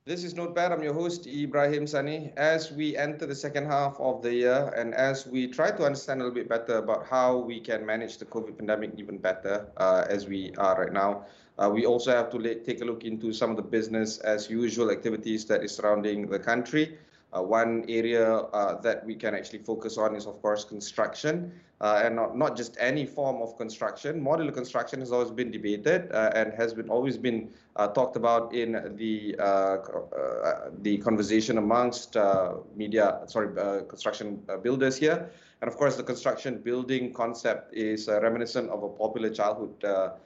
This is Notepad. I'm your host, Ibrahim Sani. As we enter the second half of the year and as we try to understand a little bit better about how we can manage the COVID pandemic even better as we are right now, we also have to take a look into some of the business as usual activities that is surrounding the country. One area that we can actually focus on is, of course, construction, and not just any form of construction. Modular construction has always been debated and has been always been talked about in the conversation amongst construction builders here. And of course, the construction building concept is reminiscent of a popular childhood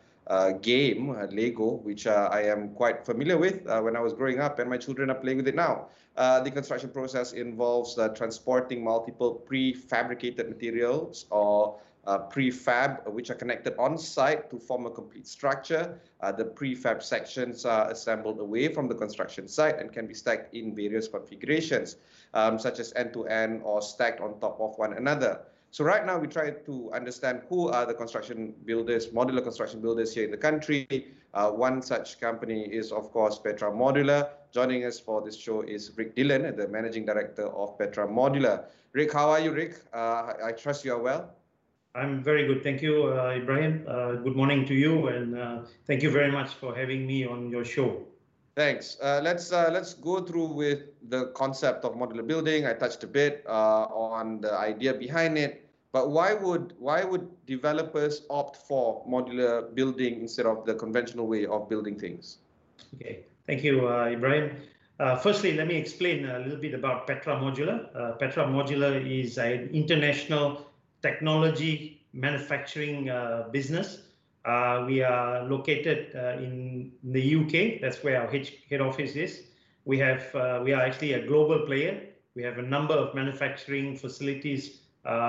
game, Lego, which I am quite familiar with when I was growing up, and my children are playing with it now. The construction process involves transporting multiple prefabricated materials or prefab, which are connected on site to form a complete structure. The prefab sections are assembled away from the construction site and can be stacked in various configurations, such as end-to-end or stacked on top of one another. So right now we try to understand who are the construction builders, modular construction builders here in the country. One such company is, of course, Petra Modular. Joining us for this show is Rick Dillon, the Managing Director of Petra Modular. Rick, how are you, Rick? I trust you are well. I'm very good. Thank you, Ibrahim. Good morning to you, and thank you very much for having me on your show. Thanks. Let's go through with the concept of modular building. I touched a bit on the idea behind it, but why would developers opt for modular building instead of the conventional way of building things? Okay, thank you, Ibrahim. Firstly, let me explain a little bit about Petra Modular. Petra Modular is an international technology manufacturing business. We are located in the UK. That's where our head office is. We are actually a global player. We have a number of manufacturing facilities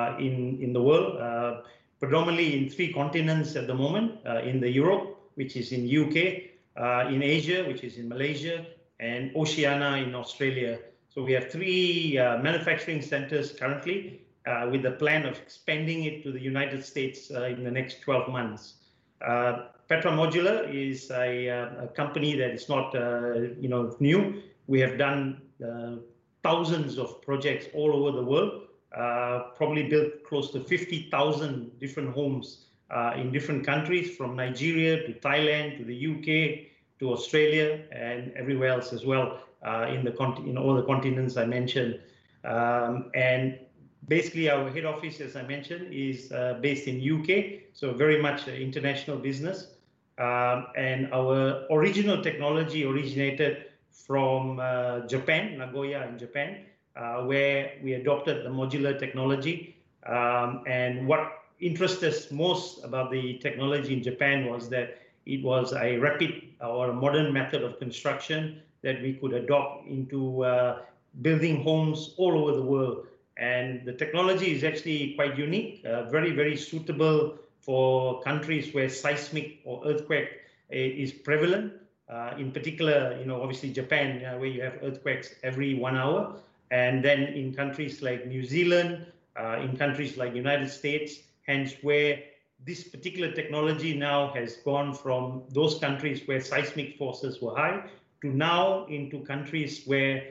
in the world, predominantly in 3 continents at the moment, in the Europe, which is in UK, in Asia, which is in Malaysia, and Oceania in Australia. So we have 3 manufacturing centers currently, with the plan of expanding it to the United States in the next 12 months. Petra Modular is a company that is not new. We have done thousands of projects all over the world, probably built close to 50,000 different homes in different countries, from Nigeria to Thailand to the UK to Australia and everywhere else as well, in all the continents I mentioned. And basically, our head office, as I mentioned, is based in UK, so very much an international business. And our original technology originated from Japan, Nagoya in Japan, where we adopted the modular technology. And what interested us most about the technology in Japan was that it was a rapid or modern method of construction that we could adopt into building homes all over the world. And the technology is actually quite unique, very, very suitable for countries where seismic or earthquake is prevalent. In particular, obviously Japan, where you have earthquakes every 1 hour. And then in countries like New Zealand, in countries like United States, hence where this particular technology now has gone from those countries where seismic forces were high to now into countries where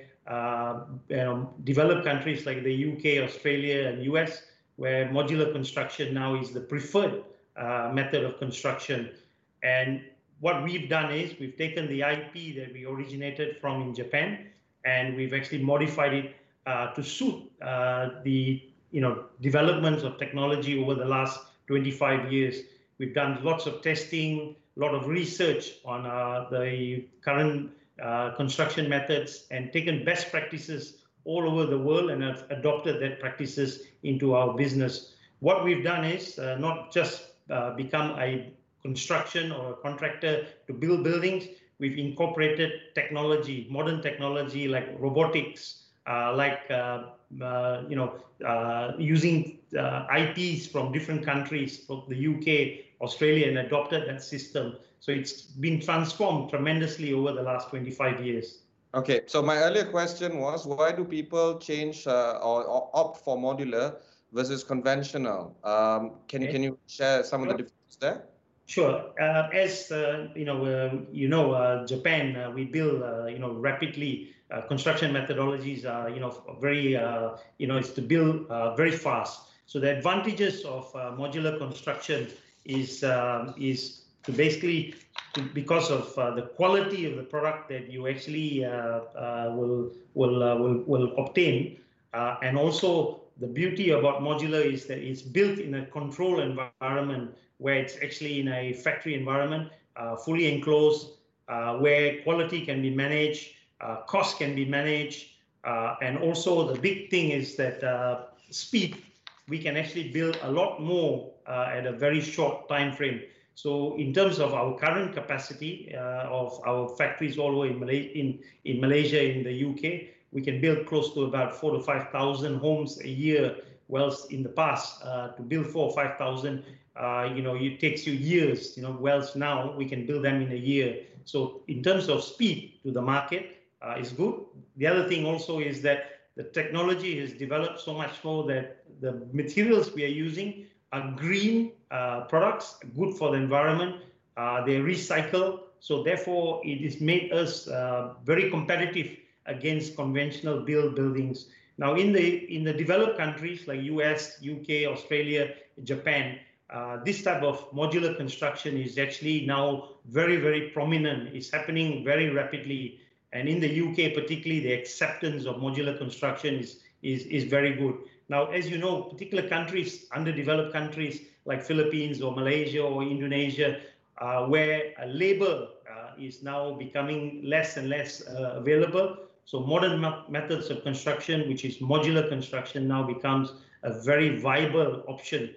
developed countries like the UK, Australia, and US, where modular construction now is the preferred method of construction. And what we've done is we've taken the IP that we originated from in Japan, and we've actually modified it to suit the developments of technology over the last 25 years. We've done lots of testing, a lot of research on the current construction methods, and taken best practices all over the world and have adopted that practices into our business. What we've done is not just become a construction or a contractor to build buildings. We've incorporated technology, modern technology like robotics, using IPs from different countries, from the UK, Australia, and adopted that system. So it's been transformed tremendously over the last 25 years. Okay, so my earlier question was, why do people change or opt for modular versus conventional? Can you share some of the differences there? Sure. As Japan, we build, rapidly. Construction methodologies are, very, is to build very fast. So the advantages of modular construction is to basically, because of the quality of the product that you actually will obtain, and also the beauty about modular is that it's built in a controlled environment, where it's actually in a factory environment, fully enclosed, where quality can be managed, cost can be managed, and also the big thing is that speed. We can actually build a lot more at a very short time frame. So in terms of our current capacity of our factories all over in Malaysia, in the UK, we can build close to about 4,000 to 5,000 homes a year. Whilst in the past, to build 4,000 or 5,000, it takes you years. Whilst now we can build them in a year. So in terms of speed to the market, is good. The other thing also is that the technology has developed so much more that the materials we are using are green products, good for the environment. They recycle. So therefore, it has made us very competitive against conventional buildings. Now, in the developed countries like US, UK, Australia, Japan, this type of modular construction is actually now very, very prominent. It's happening very rapidly. And in the UK, particularly, the acceptance of modular construction is very good. Now, as you know, particular countries, underdeveloped countries like Philippines or Malaysia or Indonesia, where labor is now becoming less and less available. So modern methods of construction, which is modular construction, now becomes a very viable option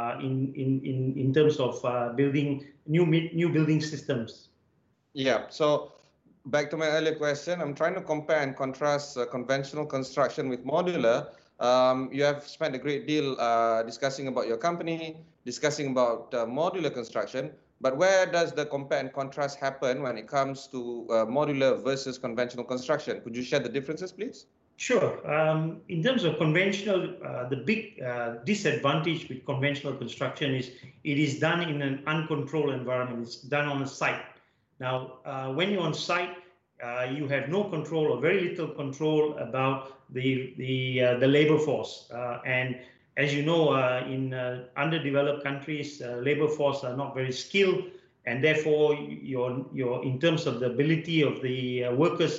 in terms of building new building systems. Yeah. So back to my earlier question, I'm trying to compare and contrast conventional construction with modular. You have spent a great deal discussing about your company, discussing about modular construction. But where does the compare and contrast happen when it comes to modular versus conventional construction? Could you share the differences, please? Sure. In terms of conventional, the big disadvantage with conventional construction is it is done in an uncontrolled environment. It's done on a site. Now, when you're on site, you have no control or very little control about the labor force. And as you know, in underdeveloped countries, labor force are not very skilled, and therefore, in terms of the ability of the workers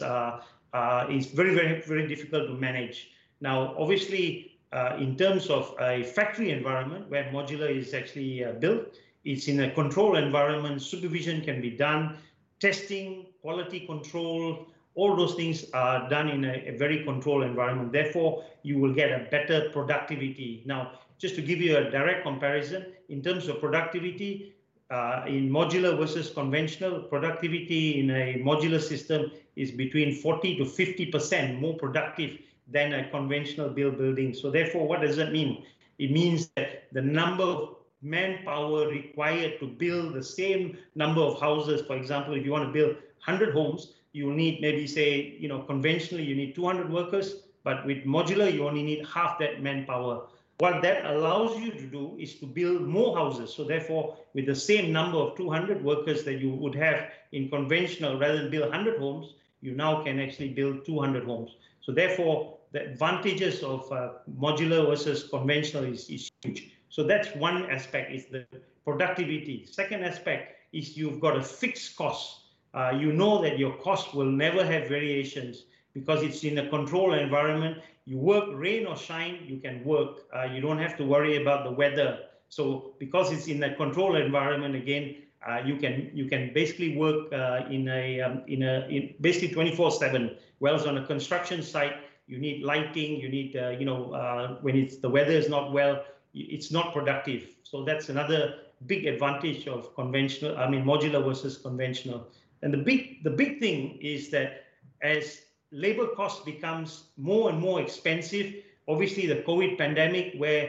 is very, very, very difficult to manage. Now, obviously, in terms of a factory environment where modular is actually built, it's in a controlled environment. Supervision can be done, testing, quality control, all those things are done in a very controlled environment. Therefore, you will get a better productivity. Now, just to give you a direct comparison, in terms of productivity, in modular versus conventional, productivity in a modular system is between 40 to 50% more productive than a conventional building. So therefore, what does that mean? It means that the number of manpower required to build the same number of houses, for example, if you want to build 100 homes, you need maybe say, conventionally you need 200 workers, but with modular, you only need half that manpower. What that allows you to do is to build more houses. So therefore, with the same number of 200 workers that you would have in conventional, rather than build 100 homes, you now can actually build 200 homes. So therefore, the advantages of modular versus conventional is huge. So that's one aspect, is the productivity. Second aspect is you've got a fixed cost. You know that your cost will never have variations because it's in a controlled environment. You work rain or shine, you can work. You don't have to worry about the weather. So because it's in a controlled environment, again, you can basically work in basically 24/7. Whereas on a construction site, you need lighting. You need when the weather is not well, it's not productive. So that's another big advantage of modular versus conventional. And the big thing is that as labor cost becomes more and more expensive, obviously the COVID pandemic, where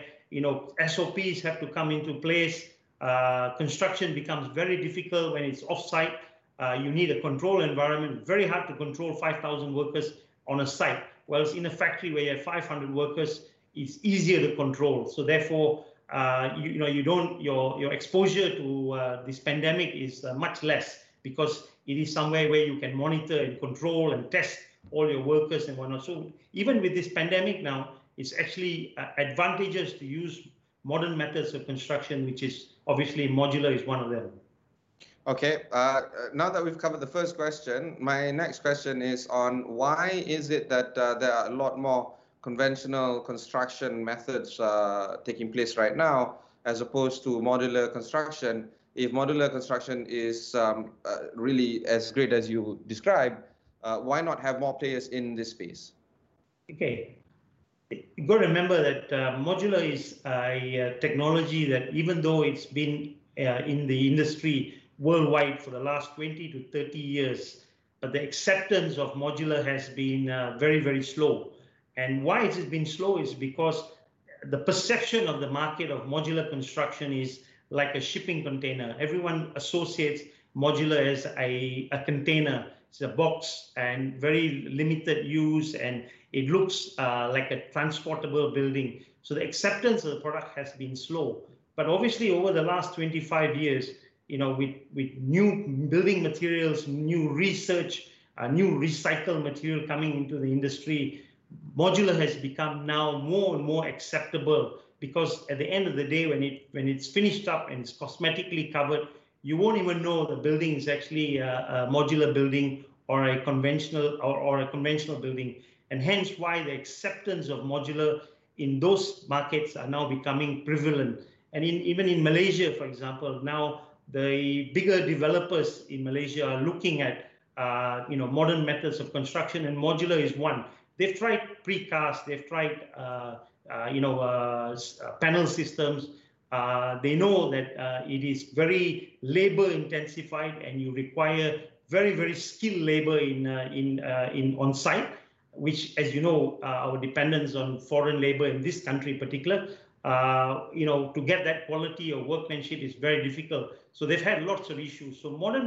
SOPs have to come into place, construction becomes very difficult when it's off-site. You need a controlled environment. Very hard to control 5,000 workers on a site. Whereas in a factory where you have 500 workers, it's easier to control. So therefore, your exposure to this pandemic is much less, because it is somewhere where you can monitor and control and test all your workers and whatnot. So even with this pandemic now, it's actually advantageous to use modern methods of construction, which is obviously modular is one of them. Okay, now that we've covered the first question, my next question is on why is it that there are a lot more conventional construction methods taking place right now as opposed to modular construction? If modular construction is really as great as you described, why not have more players in this space? Okay, you've got to remember that modular is a technology that, even though it's been in the industry worldwide for the last 20 to 30 years, but the acceptance of modular has been very, very slow. And why it has been slow is because the perception of the market of modular construction is like a shipping container. Everyone associates modular as a container. It's a box and very limited use, and it looks like a transportable building. So the acceptance of the product has been slow. But obviously over the last 25 years, with new building materials, new research, new recycled material coming into the industry, modular has become now more and more acceptable, because at the end of the day, when it's finished up and it's cosmetically covered, you won't even know the building is actually a modular building or a conventional building. And hence why the acceptance of modular in those markets are now becoming prevalent. And even in Malaysia, for example, now the bigger developers in Malaysia are looking at modern methods of construction, and modular is one. They've tried precast, they've tried panel systems. They know that it is very labor intensified, and you require very, very skilled labor in on site, which, as you know, our dependence on foreign labor in this country in particular, to get that quality of workmanship is very difficult. So they've had lots of issues. So modern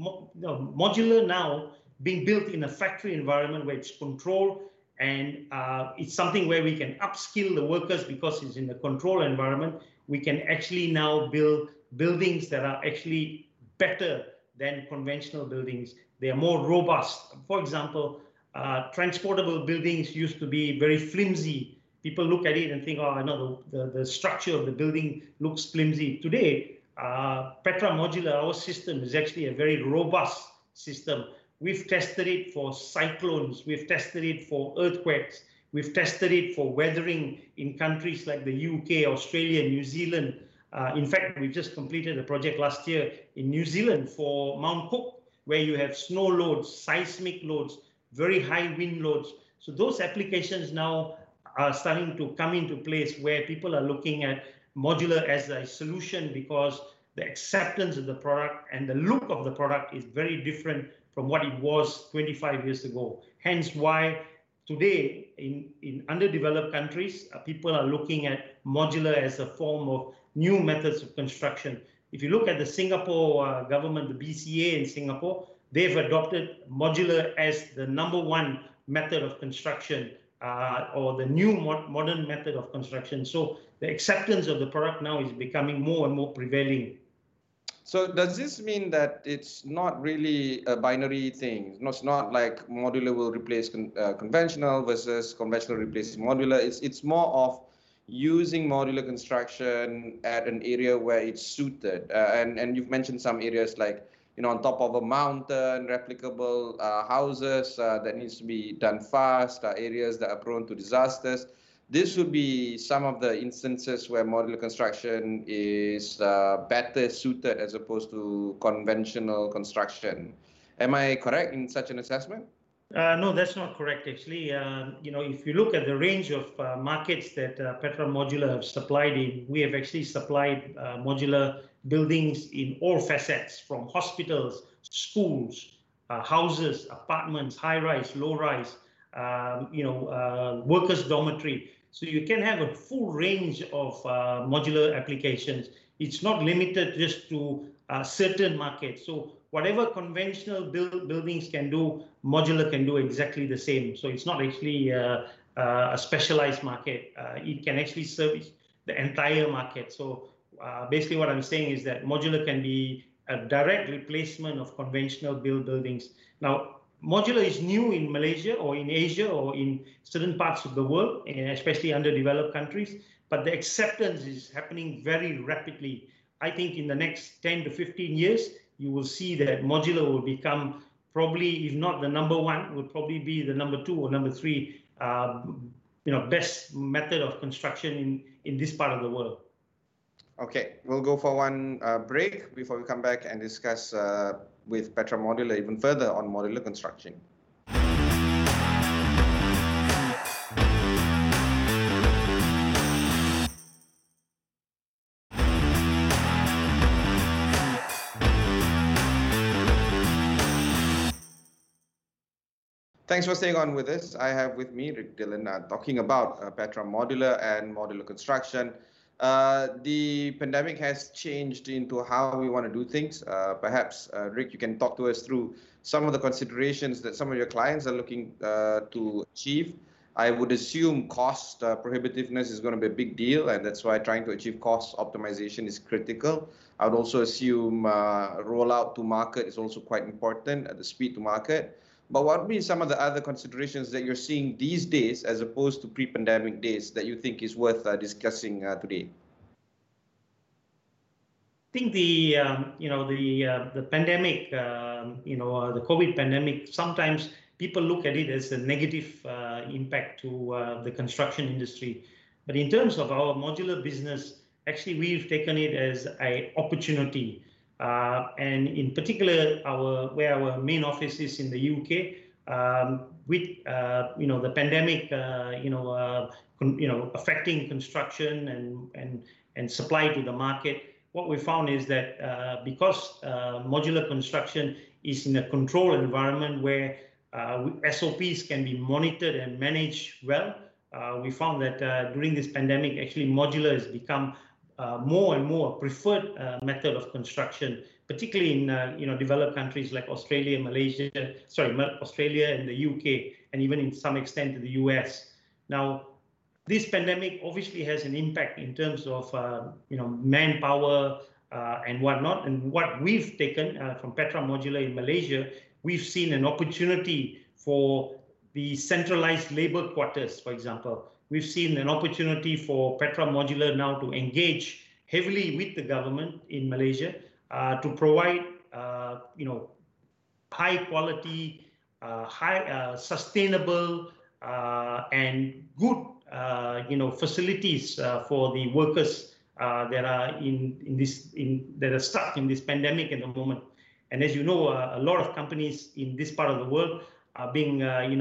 modular now being built in a factory environment where it's controlled, and it's something where we can upskill the workers because it's in a controlled environment. We can actually now build buildings that are actually better than conventional buildings. They are more robust. For example, transportable buildings used to be very flimsy. People look at it and think, oh, no, the structure of the building looks flimsy. Today, Petra Modular, our system, is actually a very robust system. We've tested it for cyclones. We've tested it for earthquakes. We've tested it for weathering in countries like the UK, Australia, New Zealand. In fact, we just completed a project last year in New Zealand for Mount Cook, where you have snow loads, seismic loads, very high wind loads. So those applications now are starting to come into place, where people are looking at modular as a solution, because the acceptance of the product and the look of the product is very different from what it was 25 years ago. Hence why today in underdeveloped countries, people are looking at modular as a form of new methods of construction. If you look at the Singapore government, the BCA in Singapore, they've adopted modular as the #1 method of construction, or the new modern method of construction. So the acceptance of the product now is becoming more and more prevailing. So does this mean that it's not really a binary thing? It's not like modular will replace conventional versus conventional replaces modular. It's more of using modular construction at an area where it's suited. And you've mentioned some areas like, on top of a mountain, replicable houses that needs to be done fast, areas that are prone to disasters. This would be some of the instances where modular construction is better suited as opposed to conventional construction. Am I correct in such an assessment? No, that's not correct, actually. If you look at the range of markets that Petra Modular have supplied in, we have actually supplied modular buildings in all facets, from hospitals, schools, houses, apartments, high-rise, low-rise, workers' dormitory. So you can have a full range of modular applications. It's not limited just to certain markets. So whatever conventional buildings can do, modular can do exactly the same. So it's not actually a specialized market. It can actually service the entire market. So basically what I'm saying is that modular can be a direct replacement of conventional buildings. Now, modular is new in Malaysia or in Asia or in certain parts of the world, especially underdeveloped countries, but the acceptance is happening very rapidly. I think in the next 10 to 15 years, you will see that modular will become probably, if not the number one, will probably be the number 2 or number 3 best method of construction in this part of the world. Okay, we'll go for one break before we come back and discuss with Petra Modular even further on modular construction. Thanks for staying on with us. I have with me Rick Dillon talking about Petra Modular and modular construction. The pandemic has changed into how we want to do things. Perhaps, Rick, you can talk to us through some of the considerations that some of your clients are looking to achieve. I would assume cost prohibitiveness is going to be a big deal, and that's why trying to achieve cost optimization is critical. I would also assume rollout to market is also quite important, the speed to market. But what would be some of the other considerations that you're seeing these days as opposed to pre-pandemic days that you think is worth discussing today? I think the pandemic, the COVID pandemic, sometimes people look at it as a negative impact to the construction industry. But in terms of our modular business, actually we've taken it as an opportunity. And in particular, where our main office is in the UK, with the pandemic, affecting construction and supply to the market, what we found is that because modular construction is in a controlled environment where SOPs can be monitored and managed well, we found that during this pandemic, actually modular has become more and more a preferred method of construction, particularly in developed countries like Australia, Australia and the UK, and even in some extent to the US. Now, this pandemic obviously has an impact in terms of manpower and whatnot. And what we've taken from Petra Modular in Malaysia, we've seen an opportunity for the centralized labor quarters, for example. We've seen an opportunity for Petra Modular now to engage heavily with the government in Malaysia to provide, high quality, sustainable, and good, facilities for the workers that are that are stuck in this pandemic at the moment. And as you know, a lot of companies in this part of the world are being,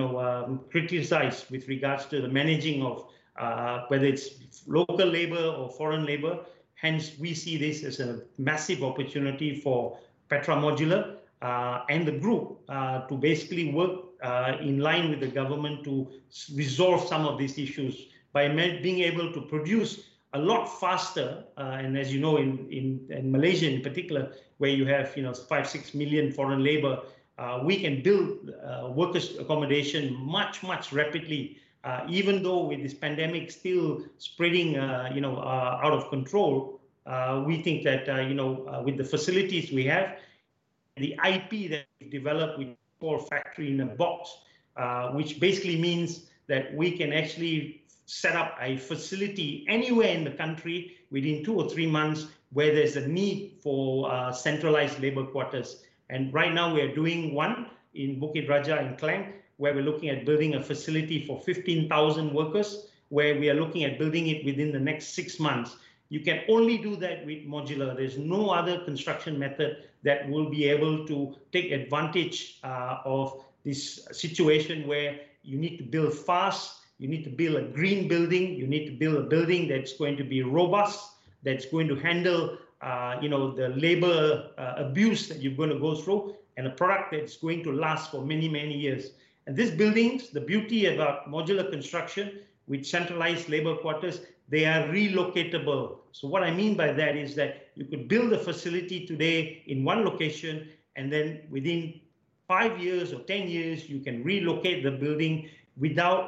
criticized with regards to the managing of whether it's local labor or foreign labor. Hence, we see this as a massive opportunity for Petra Modular and the group to basically work in line with the government to resolve some of these issues by being able to produce a lot faster. And as you know, in Malaysia in particular, where you have 5-6 million foreign labor, we can build workers' accommodation much rapidly. Even though with this pandemic still spreading, out of control, we think that with the facilities we have, the IP that we developed with our factory in a box, which basically means that we can actually set up a facility anywhere in the country within 2 or 3 months where there's a need for centralized labor quarters. And right now we are doing one in Bukit Raja in Klang, where we're looking at building a facility for 15,000 workers, where we are looking at building it within the next 6 months. You can only do that with modular. There's no other construction method that will be able to take advantage of this situation where you need to build fast, you need to build a green building, you need to build a building that's going to be robust, that's going to handle the labor abuse that you're going to go through, and a product that's going to last for many years. And these buildings, the beauty about modular construction with centralized labor quarters, they are relocatable. So what I mean by that is that you could build a facility today in one location, and then within 5 years or 10 years, you can relocate the building without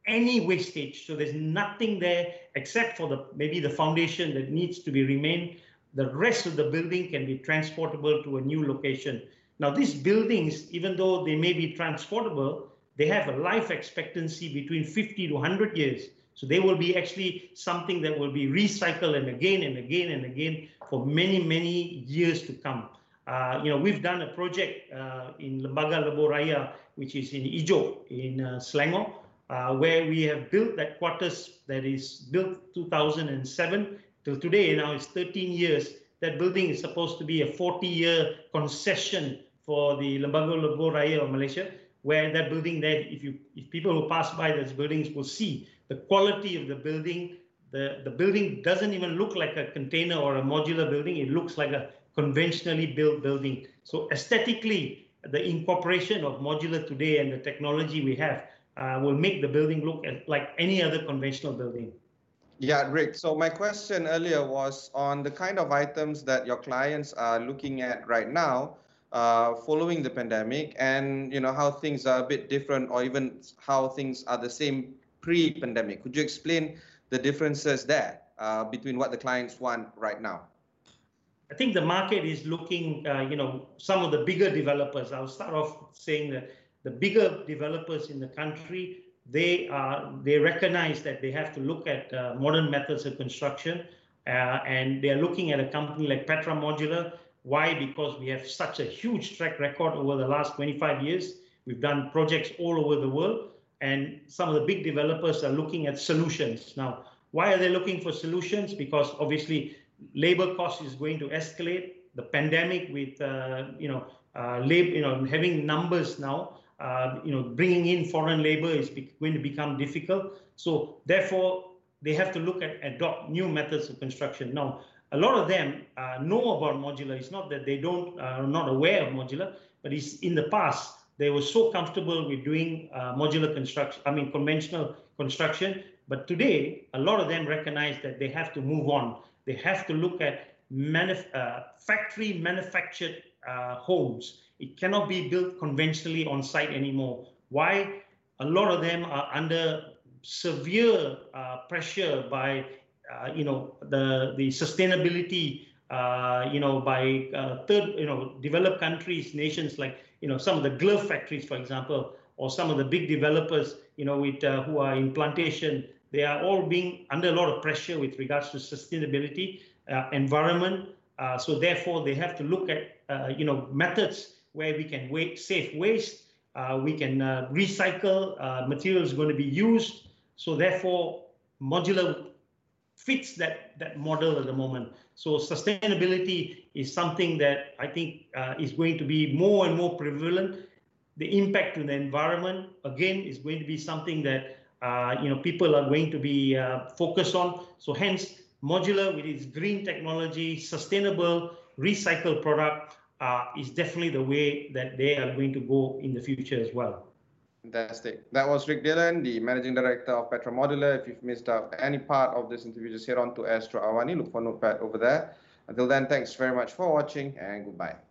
any wastage. So there's nothing there except for maybe the foundation that needs to be remained. The rest of the building can be transportable to a new location. Now, these buildings, even though they may be transportable, they have a life expectancy between 50 to 100 years. So they will be actually something that will be recycled and again and again and again for many, many years to come. We've done a project in Lembaga Lebuh Raya, which is in Ijo, in Selangor, where we have built that quarters that is built 2007 till today. Now it's 13 years. That building is supposed to be a 40-year concession for the Lembaga Lebuh Raya of Malaysia, where that building there, if people who pass by those buildings will see the quality of the building. The building doesn't even look like a container or a modular building. It looks like a conventionally built building. So aesthetically, the incorporation of modular today and the technology we have will make the building look like any other conventional building. Yeah, Rick. So my question earlier was on the kind of items that your clients are looking at right now, following the pandemic, and how things are a bit different, or even how things are the same pre-pandemic. Could you explain the differences there between what the clients want right now? I think the market is looking, some of the bigger developers. I'll start off saying that the bigger developers in the country, they recognize that they have to look at modern methods of construction, and they're looking at a company like Petra Modular. Why? Because we have such a huge track record over the last 25 years. We've done projects all over the world, and some of the big developers are looking at solutions. Now, why are they looking for solutions? Because obviously labor cost is going to escalate. The pandemic with having numbers now, bringing in foreign labor is going to become difficult. So therefore, they have to look at adopt new methods of construction. Now, a lot of them know about modular. It's not that they are not aware of modular, but it's in the past they were so comfortable with doing modular construction, conventional construction. But today, a lot of them recognize that they have to move on. They have to look at factory manufactured homes. It cannot be built conventionally on site anymore. Why? A lot of them are under severe pressure by the sustainability by developed countries, nations like some of the glove factories, for example, or some of the big developers who are in plantation. They are all being under a lot of pressure with regards to sustainability, environment. So therefore, they have to look at methods where we can save waste, we can recycle materials going to be used. So therefore, modular fits that model at the moment. So sustainability is something that I think is going to be more and more prevalent. The impact to the environment, again, is going to be something that people are going to be focused on. So hence, modular with its green technology, sustainable, recycled product is definitely the way that they are going to go in the future as well. Fantastic. That was Rick Dillon, the Managing Director of Petra Modular. If you've missed out any part of this interview, just head on to Astro Awani. Look for Notepad over there. Until then, thanks very much for watching, and goodbye.